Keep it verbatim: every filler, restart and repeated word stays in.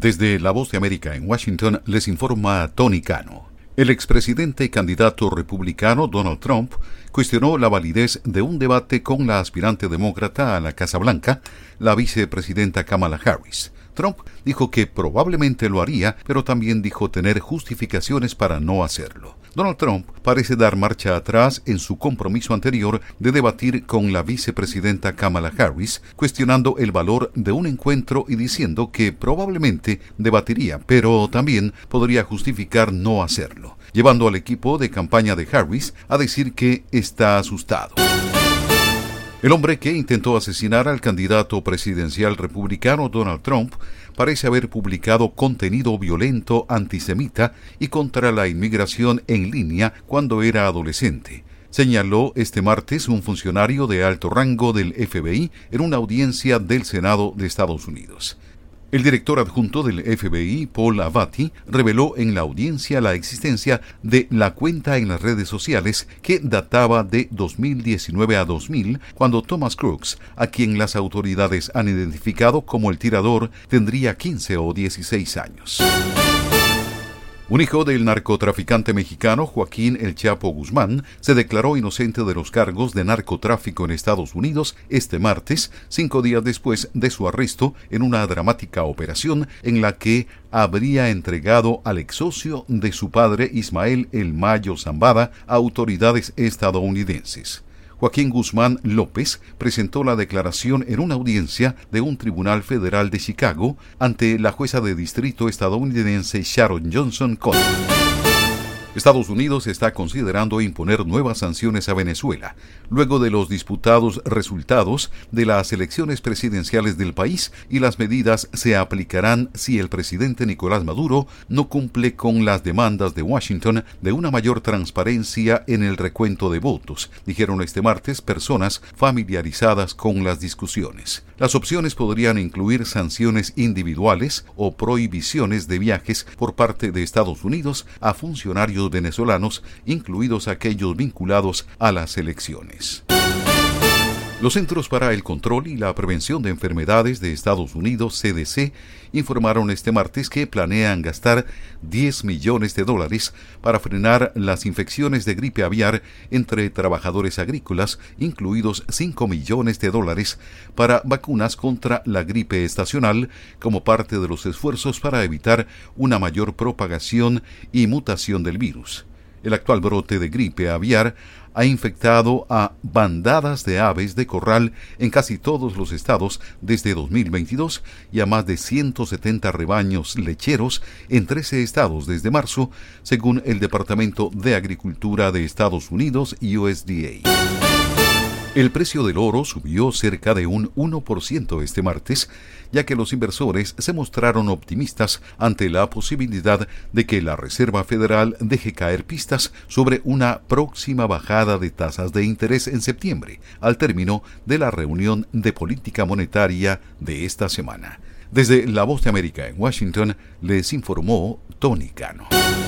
Desde La Voz de América en Washington les informa Tony Cano. El expresidente y candidato republicano Donald Trump cuestionó la validez de un debate con la aspirante demócrata a la Casa Blanca, la vicepresidenta Kamala Harris. Trump dijo que probablemente lo haría, pero también dijo tener justificaciones para no hacerlo. Donald Trump parece dar marcha atrás en su compromiso anterior de debatir con la vicepresidenta Kamala Harris, cuestionando el valor de un encuentro y diciendo que probablemente debatiría, pero también podría justificar no hacerlo, llevando al equipo de campaña de Harris a decir que está asustado. El hombre que intentó asesinar al candidato presidencial republicano Donald Trump parece haber publicado contenido violento antisemita y contra la inmigración en línea cuando era adolescente, señaló este martes un funcionario de alto rango del F B I en una audiencia del Senado de Estados Unidos. El director adjunto del F B I, Paul Avati, reveló en la audiencia la existencia de la cuenta en las redes sociales que databa de dos mil diecinueve a dos mil, cuando Thomas Crooks, a quien las autoridades han identificado como el tirador, tendría quince o dieciséis años. Un hijo del narcotraficante mexicano Joaquín El Chapo Guzmán se declaró inocente de los cargos de narcotráfico en Estados Unidos este martes, cinco días después de su arresto en una dramática operación en la que habría entregado al ex socio de su padre Ismael El Mayo Zambada a autoridades estadounidenses. Joaquín Guzmán López presentó la declaración en una audiencia de un tribunal federal de Chicago ante la jueza de distrito estadounidense Sharon Johnson Conner. Estados Unidos está considerando imponer nuevas sanciones a Venezuela, luego de los disputados resultados de las elecciones presidenciales del país, y las medidas se aplicarán si el presidente Nicolás Maduro no cumple con las demandas de Washington de una mayor transparencia en el recuento de votos, dijeron este martes personas familiarizadas con las discusiones. Las opciones podrían incluir sanciones individuales o prohibiciones de viajes por parte de Estados Unidos a funcionarios venezolanos, incluidos aquellos vinculados a las elecciones. Los Centros para el Control y la Prevención de Enfermedades de Estados Unidos, C D C, informaron este martes que planean gastar diez millones de dólares para frenar las infecciones de gripe aviar entre trabajadores agrícolas, incluidos cinco millones de dólares para vacunas contra la gripe estacional, como parte de los esfuerzos para evitar una mayor propagación y mutación del virus. El actual brote de gripe aviar ha infectado a bandadas de aves de corral en casi todos los estados desde dos mil veintidós y a más de ciento setenta rebaños lecheros en trece estados desde marzo, según el Departamento de Agricultura de Estados Unidos, U S D A. El precio del oro subió cerca de un uno por ciento este martes, ya que los inversores se mostraron optimistas ante la posibilidad de que la Reserva Federal deje caer pistas sobre una próxima bajada de tasas de interés en septiembre, al término de la reunión de política monetaria de esta semana. Desde La Voz de América en Washington, les informó Tony Cano.